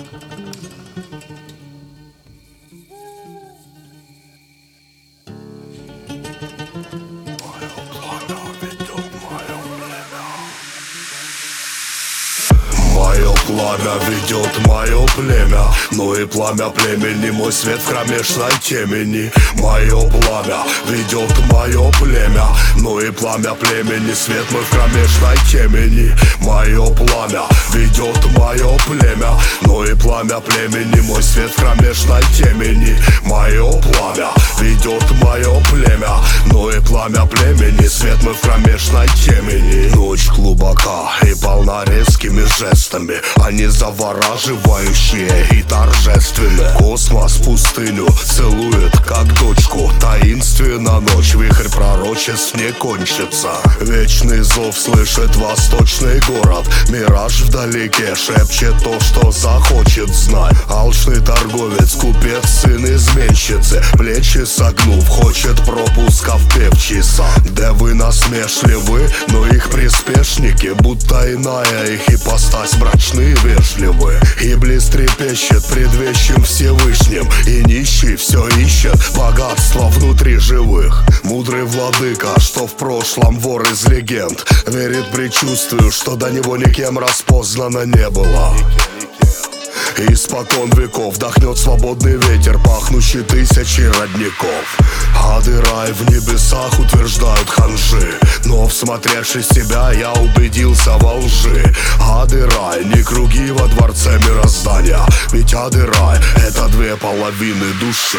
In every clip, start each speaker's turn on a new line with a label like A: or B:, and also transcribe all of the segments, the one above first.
A: Мое пламя ведет мое племя, ну и пламя племени, мой свет в кромешной темени. Мое пламя ведет мое племя, ну и пламя племени, свет мой в кромешной темени. Мое пламя ведет мое племя, ну и пламя племени, мой свет в кромешной темени. Мое пламя ведет мое племя, ну и пламя племени, свет мой в кромешной темени. Ночь глубока и полна резкими жестами, они завораживающие и торжественные. Космос пустыню целует, как дочку. Таинственно ночь, вихрь пророчеств не кончится. Вечный зов слышит восточный город. Мираж вдалеке шепчет то, что захочет знать. Алчный торговец, купец, сын изменщицы, плечи согнув, хочет пропуска в певчица. Девы насмешливы, но их приспешники, будто иная их ипостась, мрачны и вежливы. Иблис трепещет пред вещим Всевышним, и нищий все ищет богатство внутри живых. Мудрый владыка, что в прошлом вор из легенд, верит предчувствию, что до него никем распознано не было. Испокон веков вдохнет свободный ветер, пахнущий тысячи родников. Ады рай в небесах утверждают ханжи, но всмотревшись в себя, я убедился во лжи. Ады рай не круги во дворце мироздания, ведь ады рай это две половины души.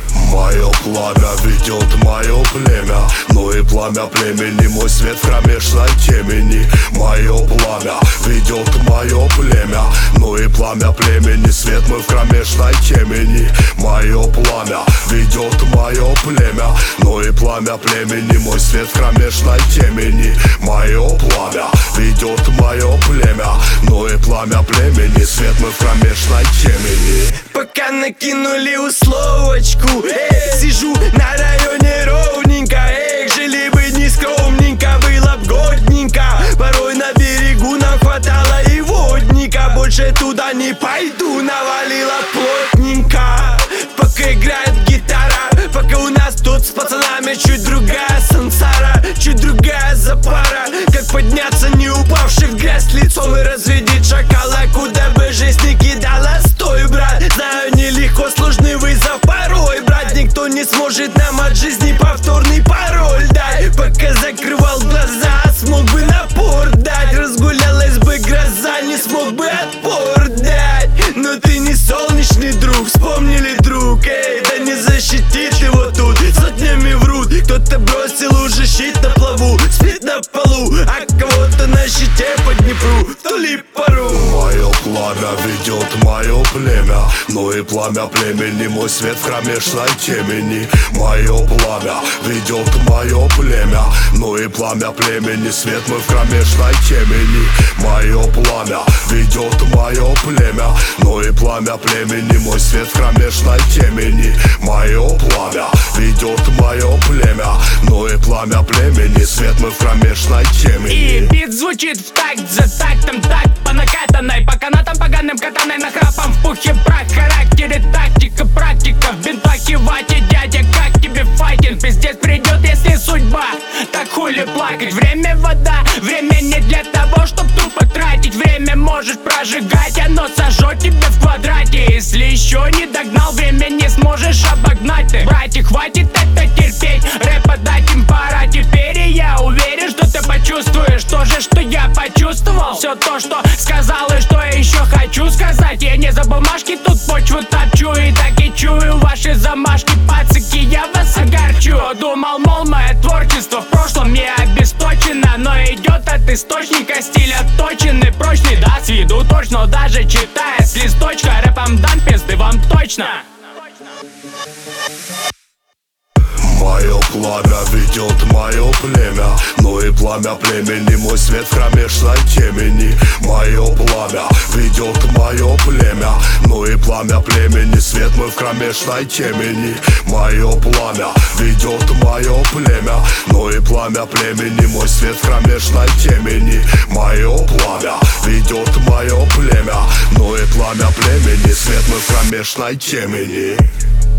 A: Мое пламя ведет мое племя, ну и пламя племени, мой свет в кромешной темени. Мое пламя ведет мое племя, ну и пламя племени, свет мой в кромешной темени. Мое пламя ведет мое племя, ну и пламя племени, мой свет в кромешной темени. Мое пламя ведет мое племя, ну и пламя племени, свет мой в кромешной темени.
B: Пока накинули условочку, сижу на районе ровненько. Жили бы не скромненько, было б годненько. Порой на берегу нам хватало и водника. Больше туда не пойду, навалила плотненько. Пока играет гитара, пока у нас тут с пацанами чуть другая сансара, чуть другая запара. Как подняться, не упавших в грязь лицом, и разрядить шакала, куда бы жизнь не кидала. Стой, брат, знаю, нелегко, сложный вызов порой, брат. Никто не сможет нам от жизни повторный пароль дать. Пока закрывал глаза, смог бы напор дать. Разгулялась бы гроза, не смог бы отпор дать. Но ты не солнечный друг, вспомнили, друг, да не защитит его тут. Сотнями врут, кто-то бросил уже щит на плаву, спит на полу, а кого-то на щите по Днепру втули пару.
A: Мое пламя ведет мое племя, ну и пламя племени, мой свет в кромешной темени. Мое пламя ведет мое племя, ну и пламя племени, свет мой в кромешной темени. Мое пламя ведет мое племя, ну и пламя племени, мой свет в кромешной темени. Мое пламя ведет мое племя, ну и пламя племени, свет мой в кромешной темени.
C: И бит звучит в такт за тактом, так по накатанной, по канатам поганым катаной, нахрапом в пухе прах. Характере тактика, практика, в бинтах и вате. Дядя, как тебе файтинг? Пиздец придет, если судьба, так хули плакать. Время вода, время не для того, чтоб тупо тратить. Время может прожигать, оно сожжет тебя в квадрате. Если еще не догнал, время не сможешь обогнать ты. Братья, хватит это терпеть, рэпа дать им пора теперь. И я уверен, что ты почувствуешь то же, что я почувствовал. Все то, что сказал и что я еще хочу сказать. Я не за бумажки тут почву топчу, и так и чую ваши замашки, пацаки, я вас огорчу. Думал, мол, мое творчество в прошлом не обесточено, но идет от источника, стиль отточенный, прочный, да, с виду точно. Даже читая с листочка, рэпом дам пизды вам точно.
A: Мое пламя ведет мое племя, ну и пламя племени, мой свет в кромешной темени. Мое пламя ведет мое племя, ну и пламя племени, свет мой в кромешной темени. Мое пламя ведет мое племя, ну и пламя племени, мой свет в кромешной темени. Мое пламя ведет мое племя, ну и пламя племени, в кромешной темени.